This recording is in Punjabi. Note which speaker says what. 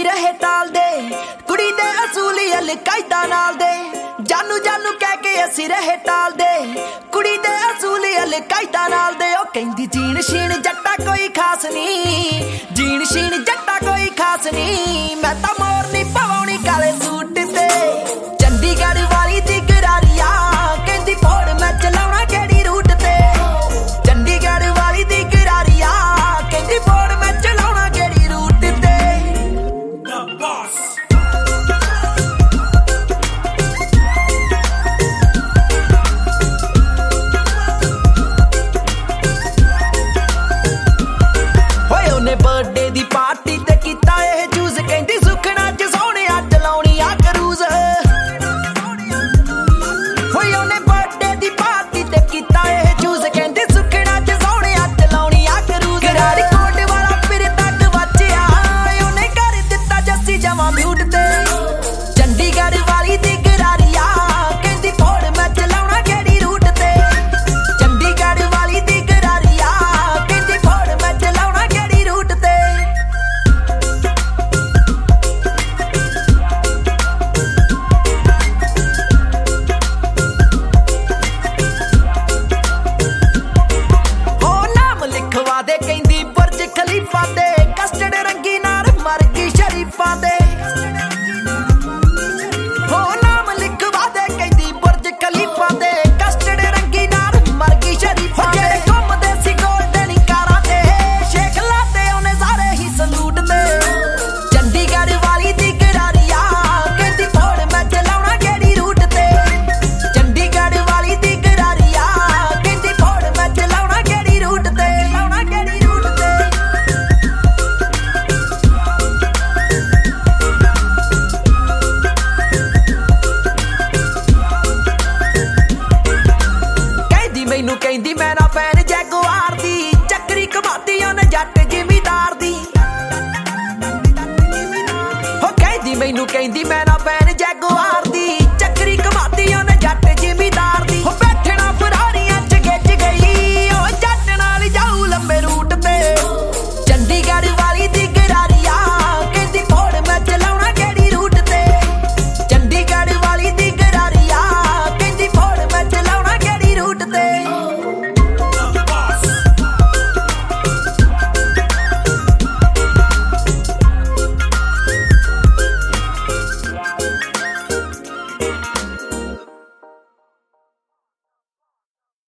Speaker 1: ਰਹੇ ਟਾਲਦੇ ਕੁੜੀ ਦੇ ਅਸੂਲੀਅਤ ਕਾਇਦਾ ਨਾਲ ਦੇ ਜਾਨੂ ਜਾਨੂ ਕਹਿ ਕੇ ਅਸੀਂ ਰਹੇ ਟਾਲਦੇ ਕੁੜੀ ਦੇ ਅਸੂਲੀਅਤ ਕਾਇਦਾ ਨਾਲ ਦੇ ਉਹ ਕਹਿੰਦੀ ਜੀਣ ਸ਼ੀਣ ਜੱਟਾ ਕੋਈ ਖਾਸ ਨਹੀਂ ਜੀਣ ਸ਼ੀਨ ਜੱਟਾ ਕੋਈ ਖਾਸ ਨਹੀਂ ਮੈਂ ਤਾਂ ਮੋਰ ਨਹੀਂ ਪਵਾਉਣੀ ਕਾਲੇ ਸੂਟ ਤੇ ਚੰਡੀਗੜ੍ਹ ਵਾਲੀ ਦੀ ਗਰਾਰੀਆ ਕਹਿੰਦੀ ਫੋੜ ਮੈਂ ਚਲਾਉਣਾ ਕਿਹੜੀ ਰੂਟ ਤੇ ਚੰਡੀਗੜ੍ਹ ਵਾਲੀ ਦੀ ਗਰਾਰੀਆ ਕਹਿੰਦੀ ਫੋੜ ਮੈਂ ਚਲਾਉਣਾ ਕਿਹੜੀ ਰੂਟ ਤੇ The Boss ਹੋਏ ਉਹਨੇ ਬਰਥਡੇ ਦੀ ਪਾਰਟੀ ਤੇ ਕੀਤਾ ਇਹ ਜੂਸ ਕਹਿੰਦੀ ਸੁਖਣਾ ਚ ਸੋਹਣਿਆ ਚਲਾਉਣੀ ਆ ਕਰੂਜ਼ ਹੋਏ ਉਹਨੇ ਬਰਥਡੇ ਦੀ ਪਾਰਟੀ ਤੇ ਕੀਤਾ ਇਹ ਜੂਸ ਕਹਿੰਦੀ ਸੁਖਣਾ ਚ ਸੋਹਣਿਆ ਚਲਾਉਣੀ ਆ ਕਰੂਜ਼ ਗਰਾਰੀ ਕੋਟ ਵਾਲਾ ਫਿਰ ਤੱਕ ਵੱਜਿਆ ਉਹਨੇ ਕਰ ਦਿੱਤਾ ਜੱਸੀ ਜਮਾ ਮਿਊਟ ਤੇ ਚੰਡੀਗੜ੍ਹ ਵਾਲੀ ਦੀ ਗਰਾਰੀਆ ਕਹਿੰਦੀ ਫੋੜ ਮੈਂ ਚਲਾਉਣਾ ਕਿਹੜੀ ਰੂਟ ਤੇ ਚੰਡੀਗੜ੍ਹ ਵਾਲੀ ਦੀ ਗਰਾਰੀਆ ਕਹਿੰਦੀ ਫੋੜ ਮੈਂ ਚਲਾਉਣਾ ਕਿਹੜੀ ਰੂਟ ਤੇ ਉਹ ਨਾਮ ਲਿਖਵਾ ਦੇ ਕਹਿੰਦੀ ਬੁਰਜ ਖਲੀਫਾ ਦੇ ਕਸਟਰਡ ਰੰਗੀ ਨਾਲ ਮਰ ਗਈ ਸ਼ਰੀਫਾਂ ਦੇ ਉਹ ਨਾਮ ਲਿਖਵਾ ਦੇ ਕਹਿੰਦੀ ਬੁਰਜ ਖਲੀਫਾ ਦੇ ਕਸਟਰਡ ਰੰਗੀ ਨਾਲ ਮਰ ਗਈ ਸ਼ਰੀਫਾਂ ਦੇ ਘੁੰਮਦੇ ਸੀ ਗੋਲਡਨ ਕਾਰਾਂ ਤੇ ਸ਼ੇਖ ਲਾਤੇ ਉਹਨੇ ਸਾਰੇ ਹੀ ਸਲੂਟ ਤੇ ਚੰਡੀਗੜ੍ਹ ਵਾਲੀ ਦੀ ਗਰਾਰੀਆ ਕਹਿੰਦੀ ਫੋੜ ਮੈਂ ਚਲਾਉਣਾ ਕਿਹੜੀ ਰੂਟ ਤੇ ਚੰਡੀਗੜ੍ਹ ਵਾਲੀ ਦੀ ਗਰਾਰੀਆ ਕਹਿੰਦੀ ਫੋੜ ਮੈਂ ਚਲਾਉਣਾ ਕਿਹੜੀ ਰੂਟ ਤੇ ਲਾਉਣਾ ਕਿਹੜੀ ਰੂਟ ਤੇ ਕਹਿੰਦੀ ਮੈਨੂੰ ਕਹਿੰਦੀ ਮੈਂ ਨਾ ਫੈਨ ਜੈਗੁਆਰ ਦੀ ਚੱਕਰੀ ਕਮਾਤੀ ਉਹਨੇ ਜੱਟ ਜ਼ਿਮੀਦਾਰ ਦੀ ਹੋ ਕਹਿੰਦੀ ਮੈਨੂੰ ਕਹਿੰਦੀ ਮੈਂ ਨਾ ਫੈਨ ਜੈਗੁਆਰ